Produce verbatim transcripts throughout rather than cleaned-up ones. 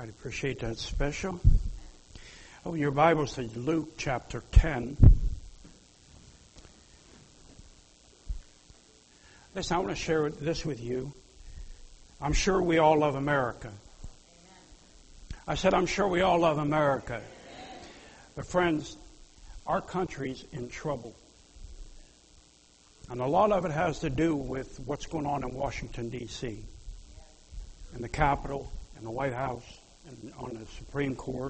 I appreciate that special. Oh, your Bible says Luke chapter ten. Listen, I want to share this with you. I'm sure we all love America. I said, I'm sure we all love America. But friends, our country's in trouble. And a lot of it has to do with what's going on in Washington, D C, in the Capitol, in the White House, and on the Supreme Court.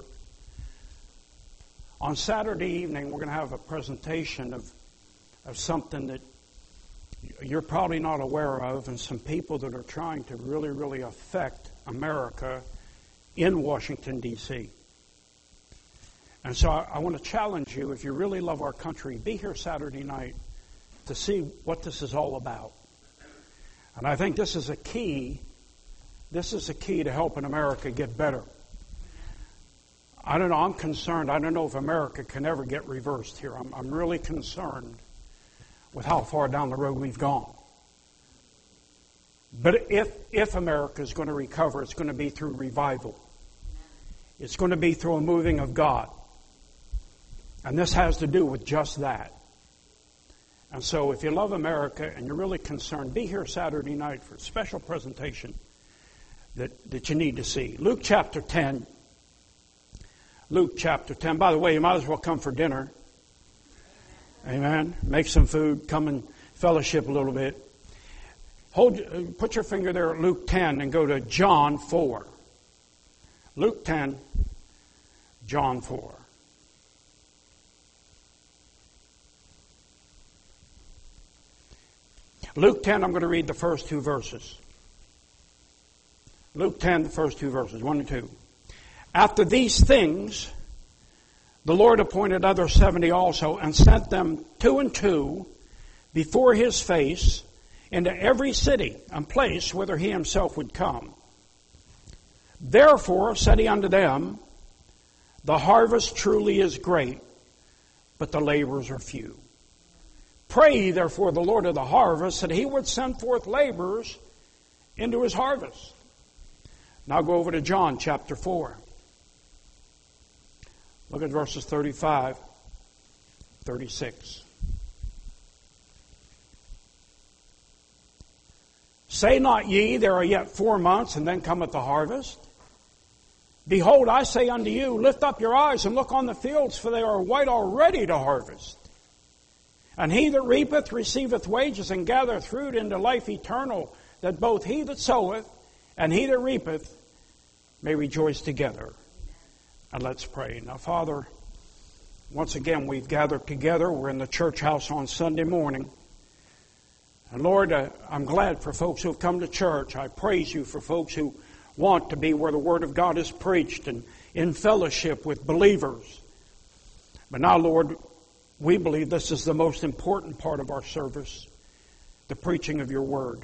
On Saturday evening, we're going to have a presentation of, of something that you're probably not aware of, and some people that are trying to really, really affect America in Washington, D C. And so I, I want to challenge you, if you really love our country, be here Saturday night to see what this is all about. And I think this is a key, this is a key to helping America get better. I don't know, I'm concerned. I don't know if America can ever get reversed here. I'm, I'm really concerned with how far down the road we've gone. But if, if America is going to recover, it's going to be through revival. It's going to be through a moving of God. And this has to do with just that. And so if you love America and you're really concerned, be here Saturday night for a special presentation that, that you need to see. Luke chapter ten. Luke chapter ten. By the way, you might as well come for dinner. Amen. Make some food. Come and fellowship a little bit. Hold, put your finger there at Luke ten and go to John four. Luke ten, John four. Luke ten, I'm going to read the first two verses. Luke ten, the first two verses, one and two. After these things, the Lord appointed other seventy also, and sent them two and two before his face into every city and place whither he himself would come. Therefore said he unto them, the harvest truly is great, but the laborers are few. Pray ye therefore the Lord of the harvest that he would send forth laborers into his harvest. Now go over to John chapter four. Look at verses thirty-five, thirty-six. Say not ye, there are yet four months, and then cometh the harvest? Behold, I say unto you, lift up your eyes and look on the fields, for they are white already to harvest. And he that reapeth receiveth wages, and gathereth fruit into life eternal, that both he that soweth and he that reapeth may rejoice together. And let's pray. Now, Father, once again we've gathered together. We're in the church house on Sunday morning. And Lord, uh, I'm glad for folks who have come to church. I praise you for folks who want to be where the Word of God is preached and in fellowship with believers. But now, Lord, we believe this is the most important part of our service, the preaching of your Word.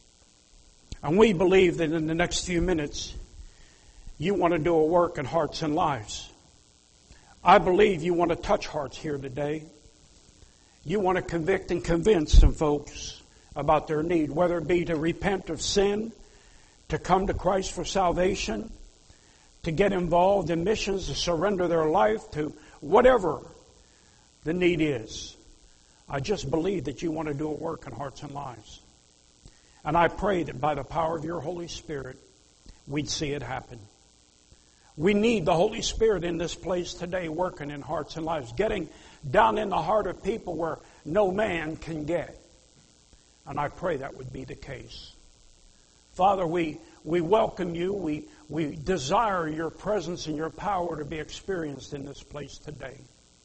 And we believe that in the next few minutes, you want to do a work in hearts and lives. I believe you want to touch hearts here today. You want to convict and convince some folks about their need, whether it be to repent of sin, to come to Christ for salvation, to get involved in missions, to surrender their life, to whatever the need is. I just believe that you want to do a work in hearts and lives. And I pray that by the power of your Holy Spirit, we'd see it happen. We need the Holy Spirit in this place today, working in hearts and lives, getting down in the heart of people where no man can get. And I pray that would be the case. Father, we, we welcome you. We, we desire your presence and your power to be experienced in this place today.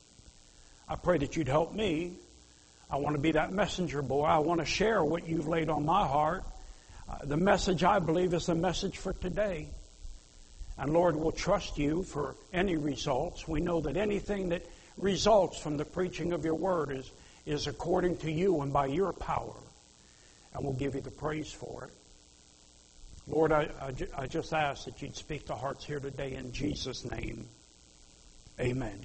I pray that you'd help me. I want to be that messenger boy. I want to share what you've laid on my heart. Uh, the message, I believe, is the message for today. And Lord, we'll trust you for any results. We know that anything that results from the preaching of your word is, is according to you and by your power. And we'll give you the praise for it. Lord, I, I, ju- I just ask that you'd speak to hearts here today in Jesus' name. Amen.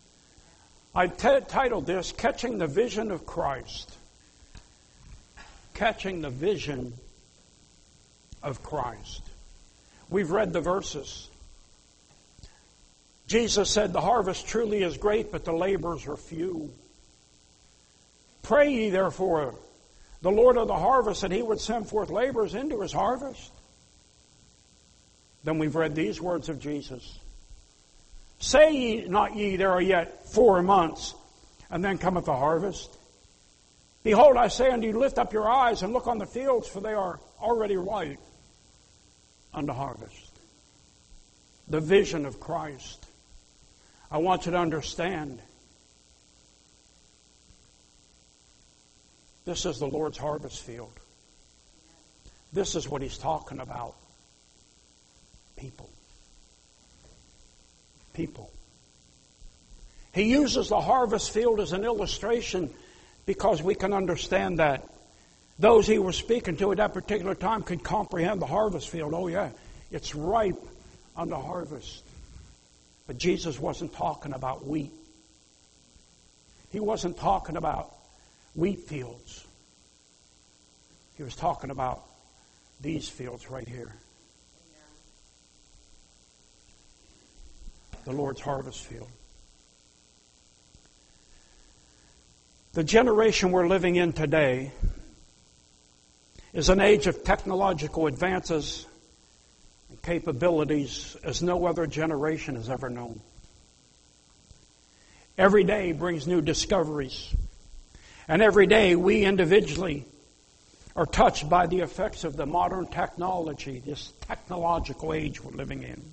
I t- titled this, Catching the Vision of Christ. Catching the Vision of Christ. We've read the verses. Jesus said, the harvest truly is great, but the laborers are few. Pray ye therefore the Lord of the harvest that he would send forth laborers into his harvest. Then we've read these words of Jesus. Say ye not ye, there are yet four months, and then cometh the harvest. Behold, I say unto you, lift up your eyes and look on the fields, for they are already white unto harvest. The vision of Christ. I want you to understand, this is the Lord's harvest field. This is what he's talking about. People. People. He uses the harvest field as an illustration because we can understand that. Those he was speaking to at that particular time could comprehend the harvest field. Oh yeah, it's ripe unto harvest. But Jesus wasn't talking about wheat. He wasn't talking about wheat fields. He was talking about these fields right here. The Lord's harvest field. The generation we're living in today is an age of technological advances and capabilities as no other generation has ever known. Every day brings new discoveries. And every day we individually are touched by the effects of the modern technology, this technological age we're living in.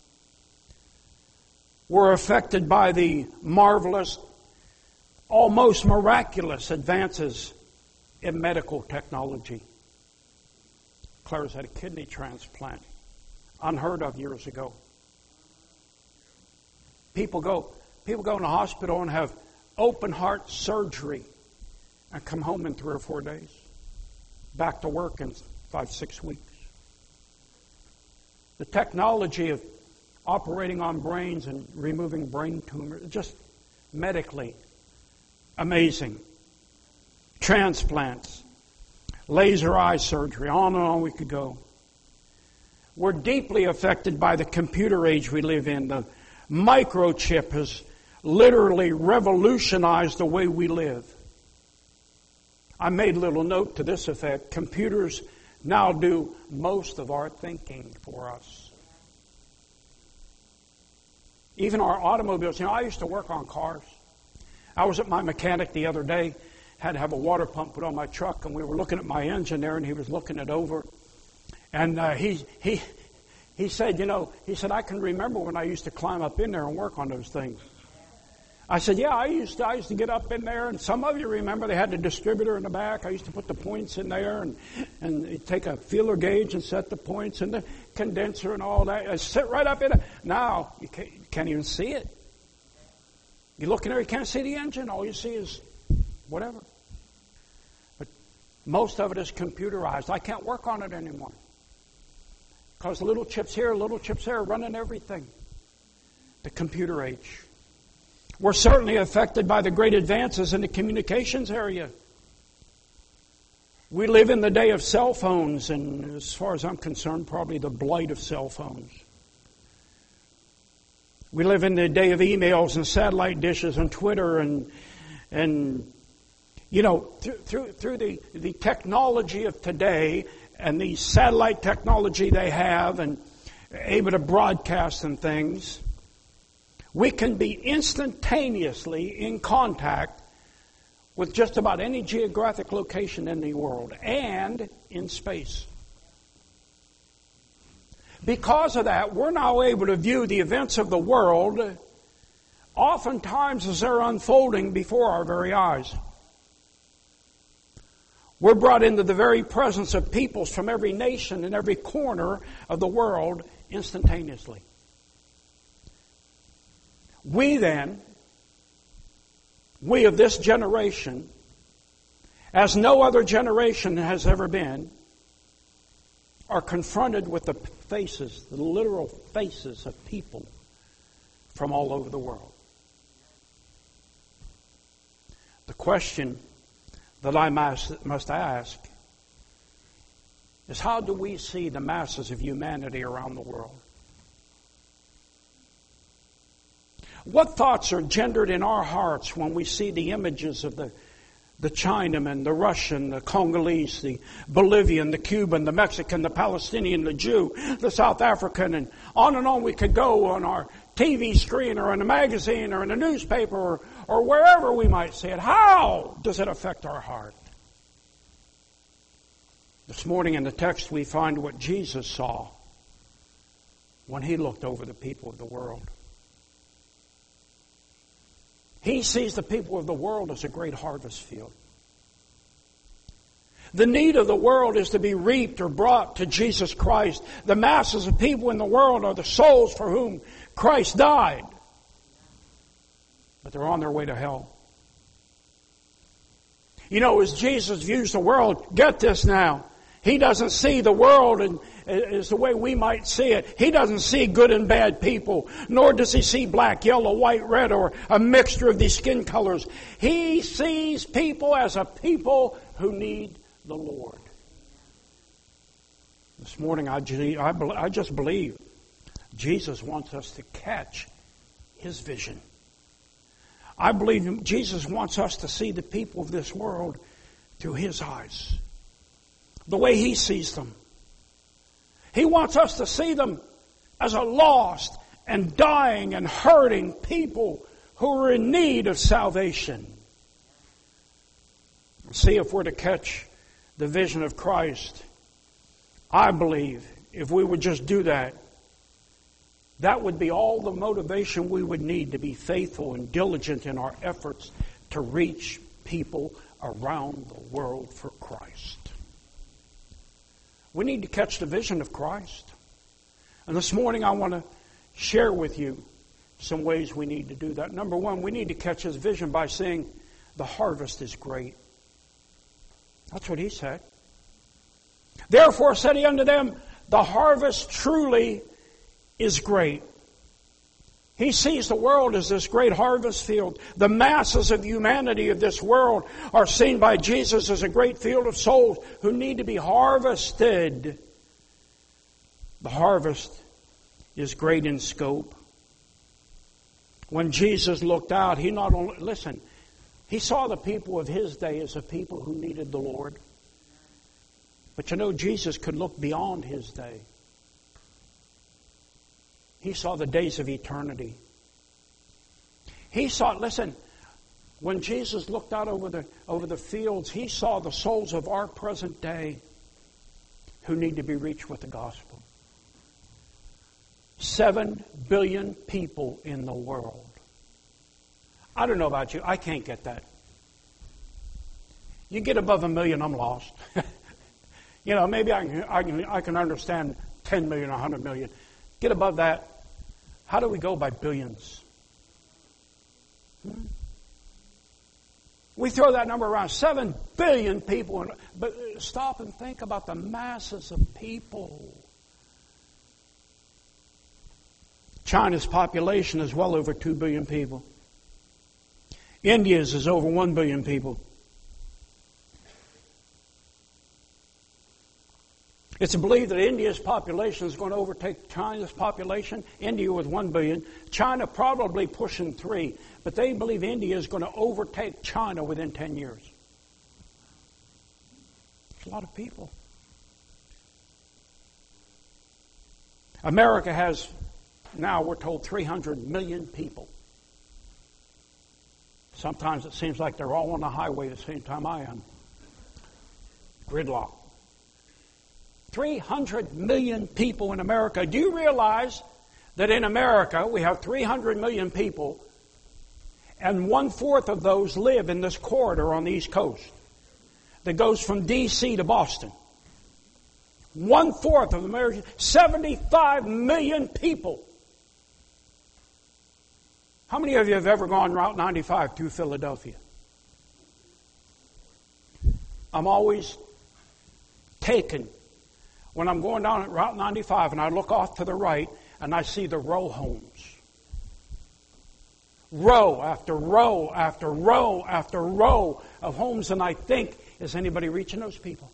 We're affected by the marvelous, almost miraculous advances in medical technology. Claire's had a kidney transplant, unheard of years ago. People go, people go in the hospital and have open heart surgery and come home in three or four days. Back to work in five, six weeks. The technology of operating on brains and removing brain tumors, just medically amazing. Transplants, laser eye surgery, on and on we could go. We're deeply affected by the computer age we live in. The microchip has literally revolutionized the way we live. I made a little note to this effect. Computers now do most of our thinking for us. Even our automobiles. You know, I used to work on cars. I was at my mechanic the other day, had to have a water pump put on my truck, and we were looking at my engine there, and he was looking it over. And uh, he he he said, you know, he said, I can remember when I used to climb up in there and work on those things. I said, yeah, I used to, I used to get up in there, and some of you remember they had the distributor in the back. I used to put the points in there and, and take a feeler gauge and set the points and the condenser and all that. I sit right up in it. Now, you can't, you can't even see it. You look in there, you can't see the engine. All you see is whatever. But most of it is computerized. I can't work on it anymore. Because little chips here, little chips there, running everything. The computer age. We're certainly affected by the great advances in the communications area. We live in the day of cell phones, and as far as I'm concerned, probably the blight of cell phones. We live in the day of emails and satellite dishes and Twitter and and you know through through, through the, the technology of today and the satellite technology they have and able to broadcast and things. We can be instantaneously in contact with just about any geographic location in the world and in space. Because of that, we're now able to view the events of the world oftentimes as they're unfolding before our very eyes. We're brought into the very presence of peoples from every nation and every corner of the world instantaneously. We then, we of this generation, as no other generation has ever been, are confronted with the faces, the literal faces of people from all over the world. The question that I must, must ask is, how do we see the masses of humanity around the world? What thoughts are gendered in our hearts when we see the images of the, the Chinaman, the Russian, the Congolese, the Bolivian, the Cuban, the Mexican, the Palestinian, the Jew, the South African, and on and on we could go on our T V screen or in a magazine or in a newspaper or, or wherever we might see it. How does it affect our heart? This morning in the text we find what Jesus saw when He looked over the people of the world. He sees the people of the world as a great harvest field. The need of the world is to be reaped or brought to Jesus Christ. The masses of people in the world are the souls for whom Christ died. But they're on their way to hell. You know, as Jesus views the world, get this now, He doesn't see the world in, as the way we might see it. He doesn't see good and bad people, nor does He see black, yellow, white, red, or a mixture of these skin colors. He sees people as a people who need the Lord. This morning, I, I just believe Jesus wants us to catch His vision. I believe Jesus wants us to see the people of this world through His eyes, the way He sees them. He wants us to see them as a lost and dying and hurting people who are in need of salvation. See, if we're to catch the vision of Christ, I believe if we would just do that, that would be all the motivation we would need to be faithful and diligent in our efforts to reach people around the world for Christ. We need to catch the vision of Christ. And this morning I want to share with you some ways we need to do that. Number one, we need to catch His vision by saying the harvest is great. That's what He said. Therefore said He unto them, the harvest truly is great. He sees the world as this great harvest field. The masses of humanity of this world are seen by Jesus as a great field of souls who need to be harvested. The harvest is great in scope. When Jesus looked out, He not only, listen, He saw the people of His day as a people who needed the Lord. But you know, Jesus could look beyond His day. He saw the days of eternity. He saw, listen, when Jesus looked out over the, over the fields, He saw the souls of our present day who need to be reached with the gospel. Seven billion people in the world. I don't know about you. I can't get that. You get above a million, I'm lost. You know, maybe I can, I can, I can understand ten million, one hundred million. Get above that. How do we go by billions? Hmm? We throw that number around, seven billion people. But stop and think about the masses of people. China's population is well over two billion people. India's is over one billion people. It's believed that India's population is going to overtake China's population. India with one billion. China probably pushing three. But they believe India is going to overtake China within ten years. It's a lot of people. America has, now we're told, three hundred million people. Sometimes it seems like they're all on the highway at the same time I am. Gridlock. three hundred million people in America. Do you realize that in America we have three hundred million people and one-fourth of those live in this corridor on the East Coast that goes from D C to Boston? One-fourth of America, seventy-five million people. How many of you have ever gone Route ninety-five through Philadelphia? I'm always taken when I'm going down at Route ninety-five and I look off to the right and I see the row homes. Row after row after row after row of homes, and I think, is anybody reaching those people?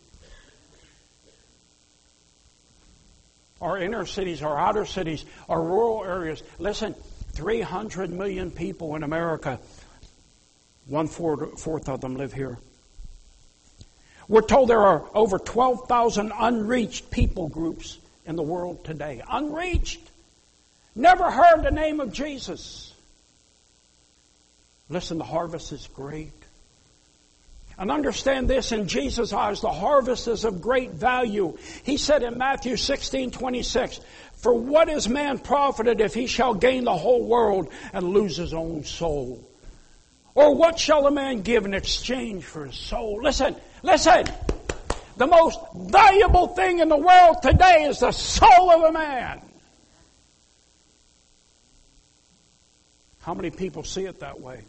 Our inner cities, our outer cities, our rural areas. Listen, three hundred million people in America. One fourth of them live here. We're told there are over twelve thousand unreached people groups in the world today. Unreached. Never heard the name of Jesus. Listen, the harvest is great. And understand this, in Jesus' eyes, the harvest is of great value. He said in Matthew sixteen twenty-six, "For what is man profited if he shall gain the whole world and lose his own soul? Or what shall a man give in exchange for his soul?" Listen, listen. The most valuable thing in the world today is the soul of a man. How many people see it that way?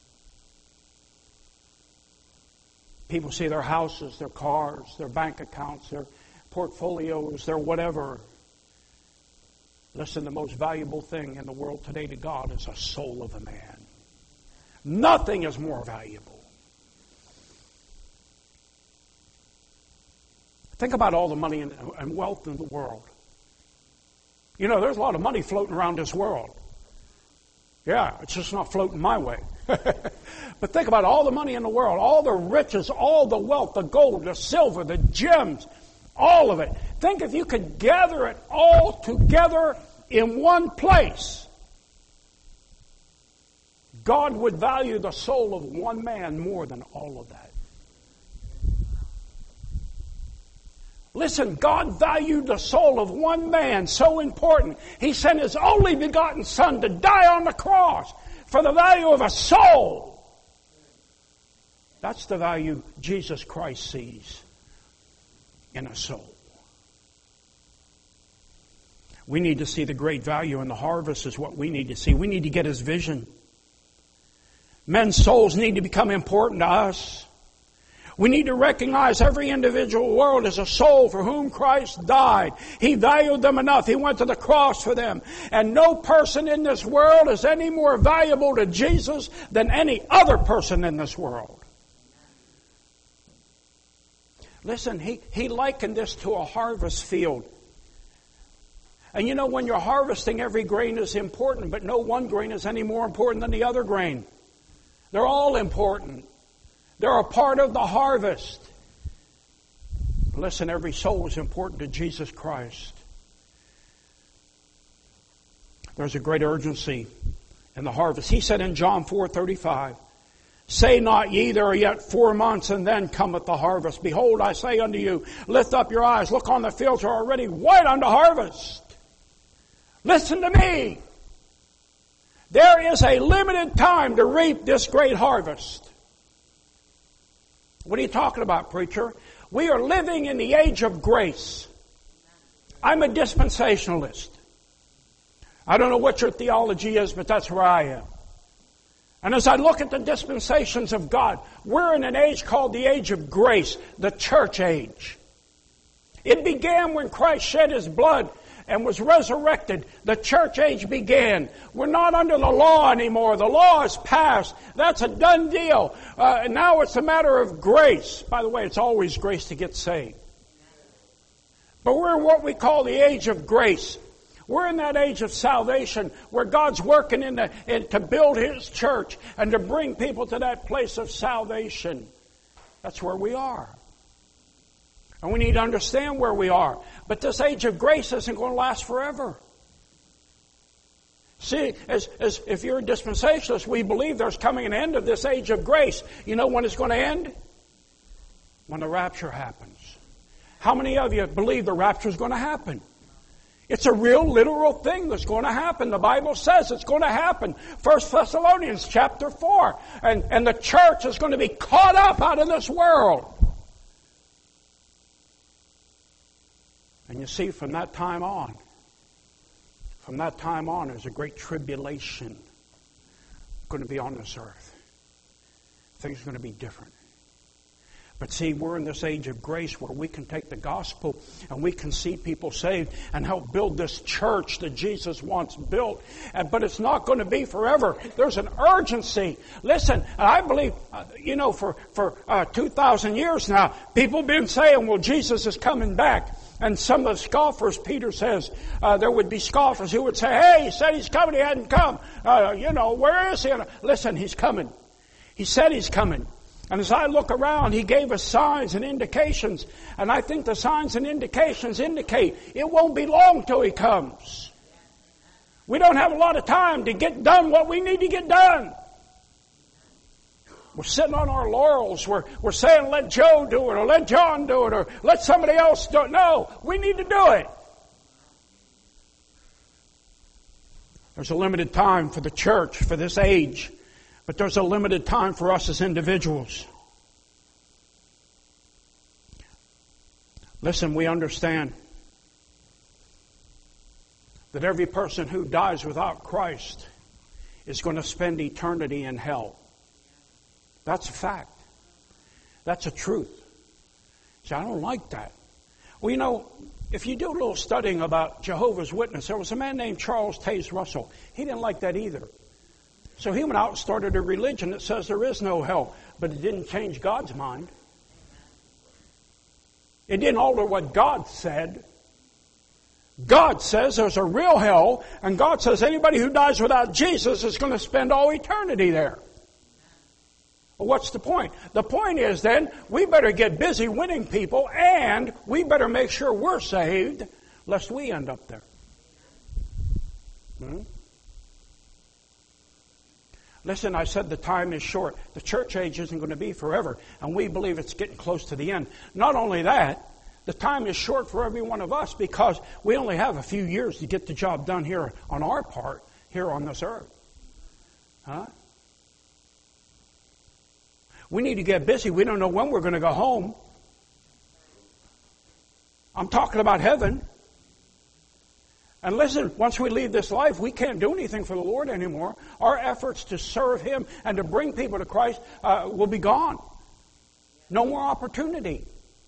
People see their houses, their cars, their bank accounts, their portfolios, their whatever. Listen, the most valuable thing in the world today to God is the soul of a man. Nothing is more valuable. Think about all the money and wealth in the world. You know, there's a lot of money floating around this world. Yeah, it's just not floating my way. But think about all the money in the world, all the riches, all the wealth, the gold, the silver, the gems, all of it. Think if you could gather it all together in one place. God would value the soul of one man more than all of that. Listen, God valued the soul of one man so important. He sent His only begotten Son to die on the cross for the value of a soul. That's the value Jesus Christ sees in a soul. We need to see the great value in the harvest is what we need to see. We need to get His vision. Men's souls need to become important to us. We need to recognize every individual world as a soul for whom Christ died. He valued them enough. He went to the cross for them. And no person in this world is any more valuable to Jesus than any other person in this world. Listen, he, he likened this to a harvest field. And you know, when you're harvesting, every grain is important, but no one grain is any more important than the other grain. They're all important. They're a part of the harvest. Listen, every soul is important to Jesus Christ. There's a great urgency in the harvest. He said in John four thirty-five, "Say not ye, there are yet four months, and then cometh the harvest. Behold, I say unto you, lift up your eyes, look on the fields are already white unto harvest." Listen to me. There is a limited time to reap this great harvest. What are you talking about, preacher? We are living in the age of grace. I'm a dispensationalist. I don't know what your theology is, but that's where I am. And as I look at the dispensations of God, we're in an age called the age of grace, the church age. It began when Christ shed His blood and was resurrected. The church age began. We're not under the law anymore. The law is passed. That's a done deal. Uh, now it's a matter of grace. By the way, it's always grace to get saved. But we're in what we call the age of grace. We're in that age of salvation where God's working in the, in, to build His church and to bring people to that place of salvation. That's where we are. And we need to understand where we are. But this age of grace isn't going to last forever. See, as, as if you're a dispensationalist, we believe there's coming an end of this age of grace. You know when it's going to end? When the rapture happens. How many of you believe the rapture is going to happen? It's a real literal thing that's going to happen. The Bible says it's going to happen. First Thessalonians chapter four. And, and the church is going to be caught up out of this world. And you see, from that time on, from that time on, there's a great tribulation going to be on this earth. Things are going to be different. But see, we're in this age of grace where we can take the gospel and we can see people saved and help build this church that Jesus once built. And, but it's not going to be forever. There's an urgency. Listen, I believe, uh, you know, for, for uh, two thousand years now, people have been saying, well, Jesus is coming back. And some of the scoffers, Peter says, uh, there would be scoffers who would say, hey, he said he's coming, he hadn't come. Uh, you know, where is he? Listen, he's coming. He said he's coming. And as I look around, he gave us signs and indications. And I think the signs and indications indicate it won't be long till he comes. We don't have a lot of time to get done what we need to get done. We're sitting on our laurels. We're, we're saying, let Joe do it, or let John do it, or let somebody else do it. No, we need to do it. There's a limited time for the church, for this age. But there's a limited time for us as individuals. Listen, we understand that every person who dies without Christ is going to spend eternity in hell. That's a fact. That's a truth. See, I don't like that. Well, you know, if you do a little studying about Jehovah's Witness, there was a man named Charles Taze Russell. He didn't like that either. So he went out and started a religion that says there is no hell. But it didn't change God's mind. It didn't alter what God said. God says there's a real hell, and God says anybody who dies without Jesus is going to spend all eternity there. Well, what's the point? The point is then, we better get busy winning people, and we better make sure we're saved, lest we end up there. Hmm? Listen, I said the time is short. The church age isn't going to be forever, and we believe it's getting close to the end. Not only that, the time is short for every one of us because we only have a few years to get the job done here on our part, here on this earth. Huh? We need to get busy. We don't know when we're going to go home. I'm talking about heaven. And listen, once we leave this life, we can't do anything for the Lord anymore. Our efforts to serve Him and to bring people to Christ uh, will be gone. No more opportunity.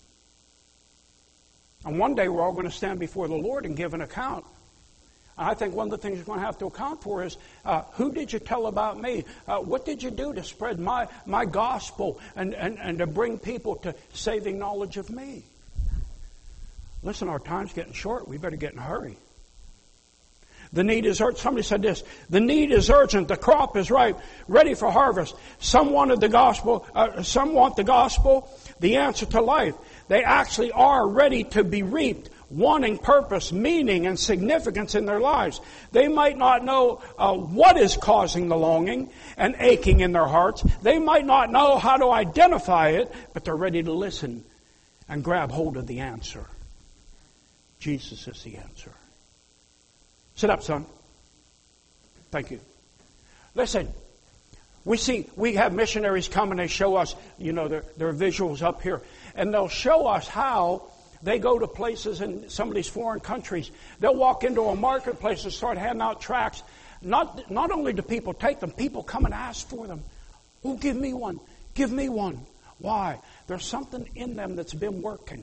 And one day we're all going to stand before the Lord and give an account. And I think one of the things you're going to have to account for is, uh, who did you tell about me? Uh, what did you do to spread my, my gospel and, and, and to bring people to saving knowledge of me? Listen, our time's getting short. We better get in a hurry. The need is urgent. Somebody said this. The need is urgent. The crop is ripe, ready for harvest. Some wanted the gospel. Uh, some want the gospel, the answer to life. They actually are ready to be reaped, wanting purpose, meaning, and significance in their lives. They might not know uh, what is causing the longing and aching in their hearts. They might not know how to identify it, but they're ready to listen and grab hold of the answer. Jesus is the answer. Sit up, son. Thank you. Listen, we see, we have missionaries come and they show us, you know, their, their visuals up here. And they'll show us how they go to places in some of these foreign countries. They'll walk into a marketplace and start handing out tracts. Not, not only do people take them, people come and ask for them. Oh, give me one. Give me one. Why? There's something in them that's been working.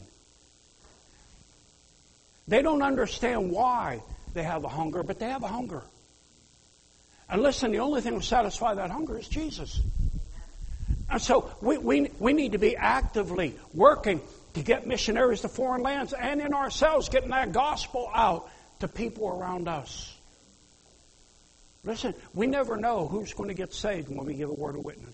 They don't understand why they have a hunger, but they have a hunger. And listen, the only thing that will satisfy that hunger is Jesus. And so we, we, we need to be actively working to get missionaries to foreign lands and in ourselves getting that gospel out to people around us. Listen, we never know who's going to get saved when we give a word of witness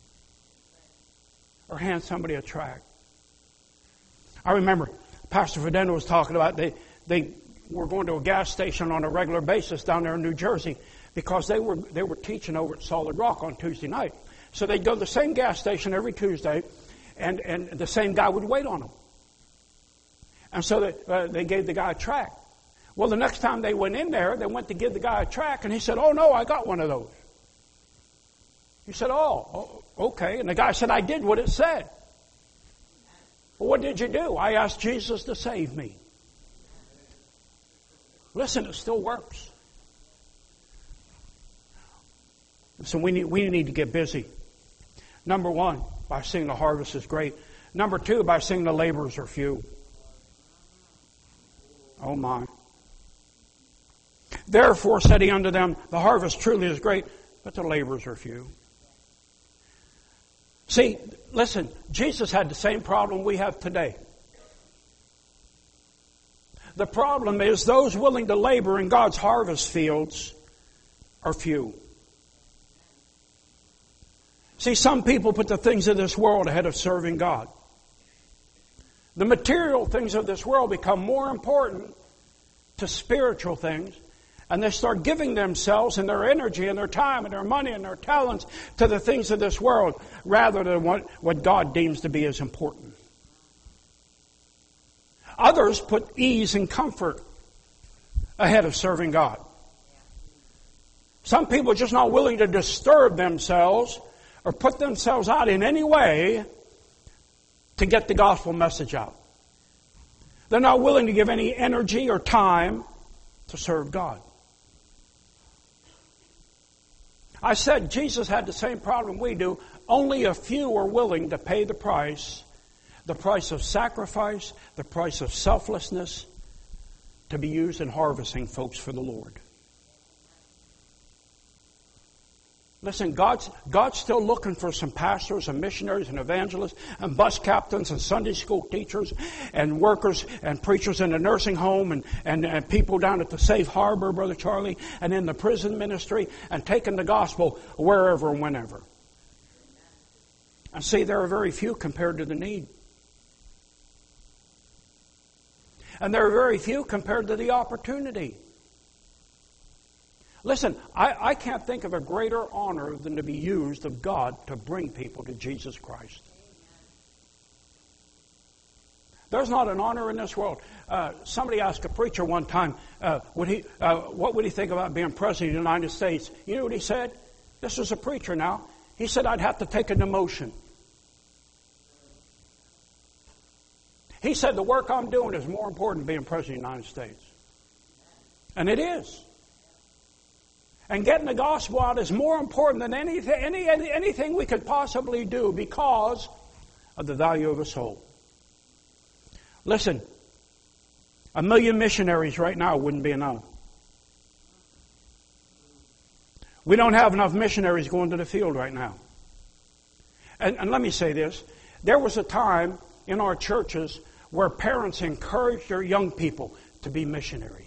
or hand somebody a tract. I remember Pastor Fidenda was talking about they they were going to a gas station on a regular basis down there in New Jersey because they were they were teaching over at Solid Rock on Tuesday night. So they'd go to the same gas station every Tuesday, and, and the same guy would wait on them. And so they, uh, they gave the guy a tract. Well, the next time they went in there, they went to give the guy a tract, and he said, "Oh, no, I got one of those." He said, oh, oh, okay. And the guy said, "I did what it said." Well, what did you do? I asked Jesus to save me. Listen, it still works. So we need, we need to get busy. Number one, by singing the harvest is great. Number two, by singing the laborers are few. Oh my. Therefore said he unto them, the harvest truly is great, but the laborers are few. See, listen, Jesus had the same problem we have today. The problem is those willing to labor in God's harvest fields are few. See, some people put the things of this world ahead of serving God. The material things of this world become more important to spiritual things, and they start giving themselves and their energy and their time and their money and their talents to the things of this world rather than what, what God deems to be as important. Others put ease and comfort ahead of serving God. Some people are just not willing to disturb themselves or put themselves out in any way to get the gospel message out. They're not willing to give any energy or time to serve God. I said Jesus had the same problem we do. Only a few are willing to pay the price, the price of sacrifice, the price of selflessness, to be used in harvesting folks for the Lord. Listen, God's, God's still looking for some pastors and missionaries and evangelists and bus captains and Sunday school teachers and workers and preachers in the nursing home and, and, and people down at the Safe Harbor, Brother Charlie, and in the prison ministry and taking the gospel wherever and whenever. And see, there are very few compared to the need. And there are very few compared to the opportunity. Listen, I, I can't think of a greater honor than to be used of God to bring people to Jesus Christ. There's not an honor in this world. Uh, somebody asked a preacher one time, uh, would he, uh, what would he think about being president of the United States? You know what he said? This was a preacher now. He said, I'd have to take a demotion. He said, the work I'm doing is more important than being president of the United States. And it is. And getting the gospel out is more important than anything, any, anything we could possibly do because of the value of a soul. Listen, a million missionaries right now wouldn't be enough. We don't have enough missionaries going to the field right now. And, and let me say this. There was a time in our churches where parents encouraged their young people to be missionaries.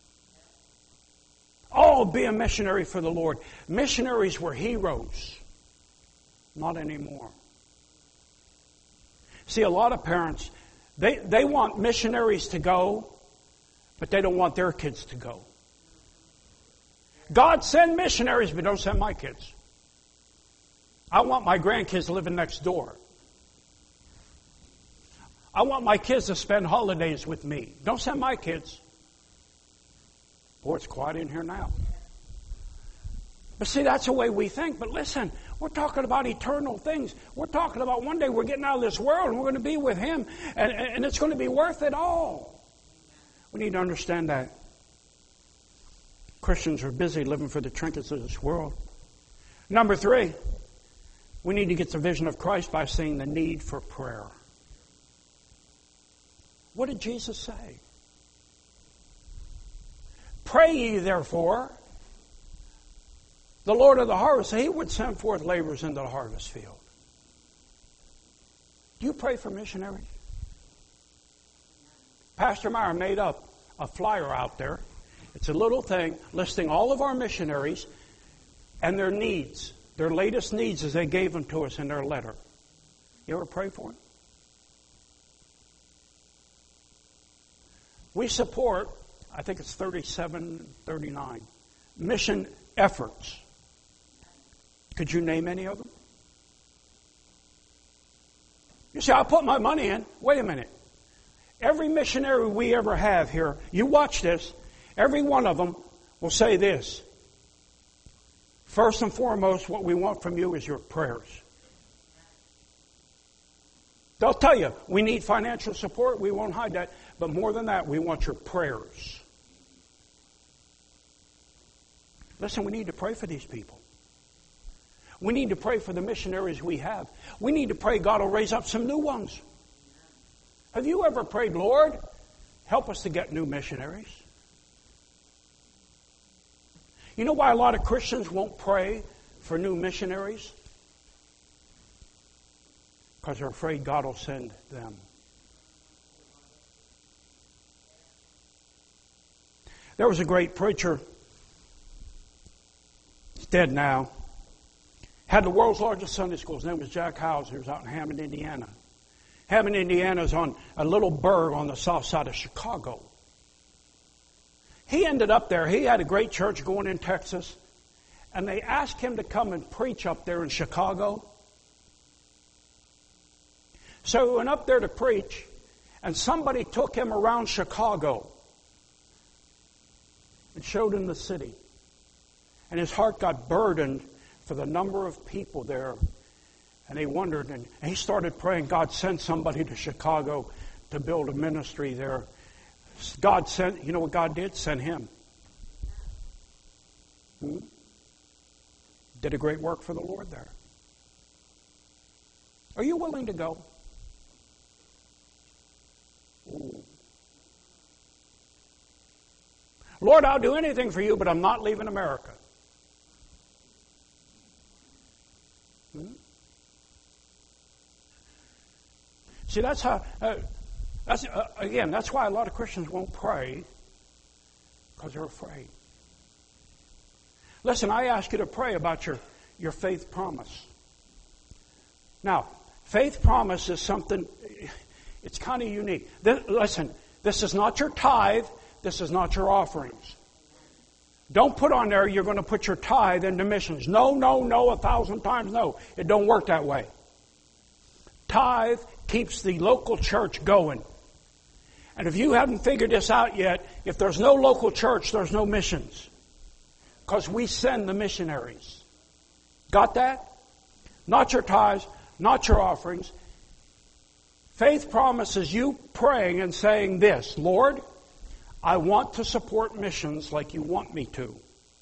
Oh, be a missionary for the Lord. Missionaries were heroes. Not anymore. See, a lot of parents, they, they want missionaries to go, but they don't want their kids to go. God send missionaries, but don't send my kids. I want my grandkids living next door. I want my kids to spend holidays with me. Don't send my kids. Boy, it's quiet in here now. But see, that's the way we think. But listen, we're talking about eternal things. We're talking about one day we're getting out of this world and we're going to be with Him. And, and it's going to be worth it all. We need to understand that. Christians are busy living for the trinkets of this world. Number three, we need to get the vision of Christ by seeing the need for prayer. What did Jesus say? Pray ye therefore, the Lord of the harvest, He would send forth laborers into the harvest field. Do you pray for missionaries? Pastor Meyer made up a flyer out there. It's a little thing listing all of our missionaries and their needs, their latest needs as they gave them to us in their letter. You ever pray for them? We support, I think it's thirty-seven, thirty-nine, mission efforts. Could you name any of them? You say, I put my money in. Wait a minute. Every missionary we ever have here, you watch this, every one of them will say this. First and foremost, what we want from you is your prayers. They'll tell you, we need financial support. We won't hide that. But more than that, we want your prayers. Listen, we need to pray for these people. We need to pray for the missionaries we have. We need to pray God will raise up some new ones. Have you ever prayed, Lord, help us to get new missionaries? You know why a lot of Christians won't pray for new missionaries? Because they're afraid God will send them. There was a great preacher, he's dead now, had the world's largest Sunday school. His name was Jack Hauser. He was out in Hammond, Indiana. Hammond, Indiana is on a little burg on the south side of Chicago. He ended up there. He had a great church going in Texas. And they asked him to come and preach up there in Chicago. So he went up there to preach. And somebody took him around Chicago and showed him the city. And his heart got burdened for the number of people there. And he wondered, and he started praying, God, send somebody to Chicago to build a ministry there. God sent, you know what God did? Send him. Hmm? Did a great work for the Lord there. Are you willing to go? Ooh. Lord, I'll do anything for you, but I'm not leaving America. Hmm? See, that's how, uh, that's, uh, again, that's why a lot of Christians won't pray, because they're afraid. Listen, I ask you to pray about your, your faith promise. Now, faith promise is something, it's kind of unique. This, listen, this is not your tithe, this is not your offerings. Don't put on there you're going to put your tithe into missions. No, no, no, a thousand times no. It don't work that way. Tithe keeps the local church going. And if you haven't figured this out yet, if there's no local church, there's no missions. Because we send the missionaries. Got that? Not your tithes, not your offerings. Faith promises you praying and saying this, Lord, I want to support missions like you want me to.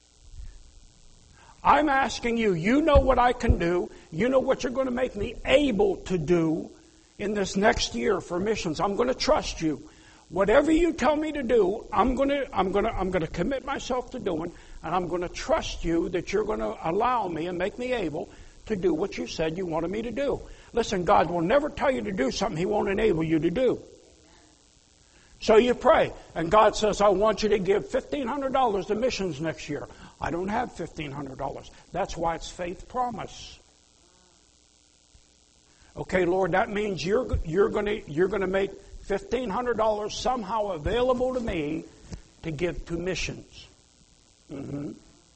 I'm asking you, you know what I can do. You know what you're going to make me able to do in this next year for missions. I'm going to trust you. Whatever you tell me to do, I'm going to, I'm going to, I'm going to commit myself to doing, and I'm going to trust you that you're going to allow me and make me able to do what you said you wanted me to do. Listen, God will never tell you to do something He won't enable you to do. So you pray, and God says, I want you to give fifteen hundred dollars to missions next year. I don't have fifteen hundred dollars. That's why it's faith promise. Okay, Lord, that means you're, you're going to, you're going to make fifteen hundred dollars somehow available to me to give to missions. Mm-hmm.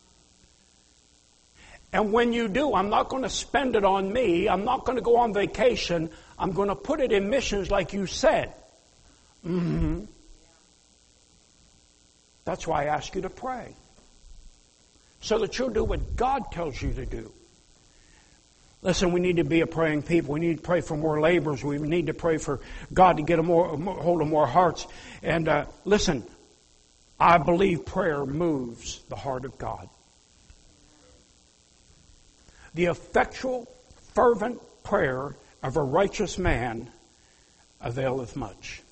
And when you do, I'm not going to spend it on me. I'm not going to go on vacation. I'm going to put it in missions like you said. Mm-hmm. That's why I ask you to pray. So that you'll do what God tells you to do. Listen, we need to be a praying people. We need to pray for more laborers. We need to pray for God to get a more, a hold of more hearts. And uh, listen, I believe prayer moves the heart of God. The effectual, fervent prayer of a righteous man availeth much.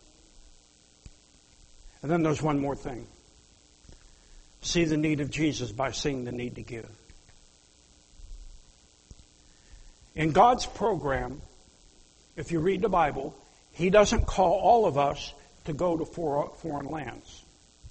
And then there's one more thing. See the need of Jesus by seeing the need to give. In God's program, if you read the Bible, He doesn't call all of us to go to foreign lands.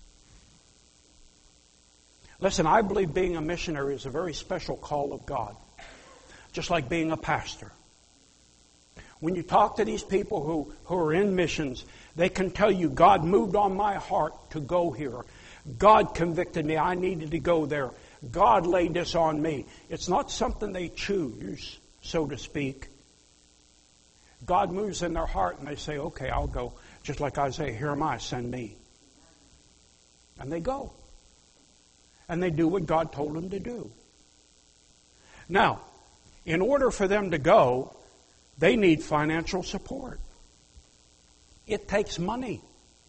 Listen, I believe being a missionary is a very special call of God. Just like being a pastor. When you talk to these people who, who are in missions, they can tell you, God moved on my heart to go here. God convicted me. I needed to go there. God laid this on me. It's not something they choose, so to speak. God moves in their heart and they say, okay, I'll go. Just like Isaiah, here am I, send me. And they go. And they do what God told them to do. Now, in order for them to go, they need financial support. It takes money.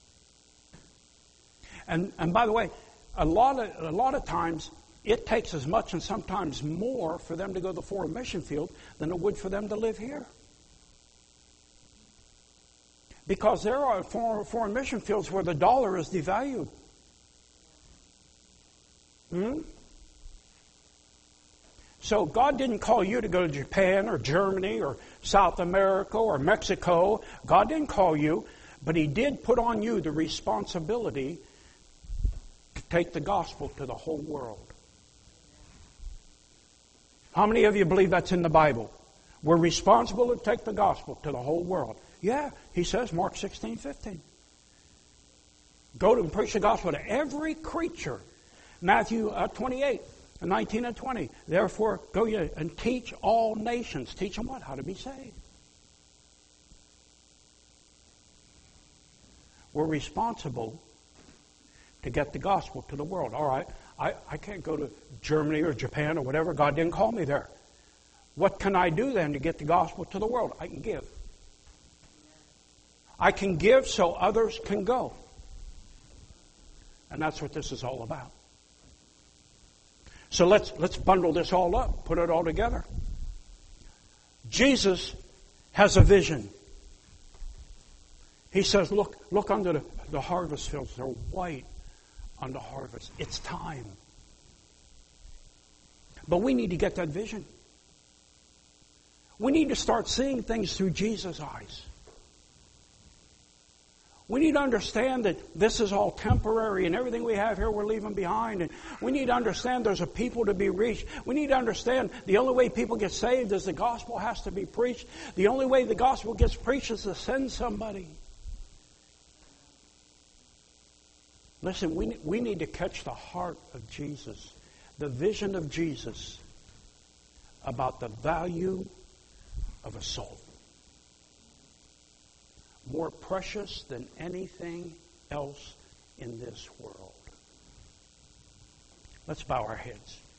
And and by the way, a lot of a lot of times it takes as much and sometimes more for them to go to the foreign mission field than it would for them to live here. Because there are foreign, foreign mission fields where the dollar is devalued. Hmm? So God didn't call you to go to Japan or Germany or South America or Mexico. God didn't call you, but He did put on you the responsibility take the gospel to the whole world. How many of you believe that's in the Bible? We're responsible to take the gospel to the whole world. Yeah, he says, Mark sixteen fifteen. Go to and preach the gospel to every creature. Matthew uh, twenty-eight, nineteen and twenty. Therefore, go ye and teach all nations. Teach them what? How to be saved. We're responsible to get the gospel to the world. All right, I, I can't go to Germany or Japan or whatever. God didn't call me there. What can I do then to get the gospel to the world? I can give. I can give so others can go. And that's what this is all about. So let's let's bundle this all up, put it all together. Jesus has a vision. He says, look, look under the, the harvest fields. They're white on the harvest. It's time. But we need to get that vision. We need to start seeing things through Jesus' eyes. We need to understand that this is all temporary and everything we have here we're leaving behind. And we need to understand there's a people to be reached. We need to understand the only way people get saved is the gospel has to be preached. The only way the gospel gets preached is to send somebody. Listen, we, we need to catch the heart of Jesus, the vision of Jesus about the value of a soul. More precious than anything else in this world. Let's bow our heads.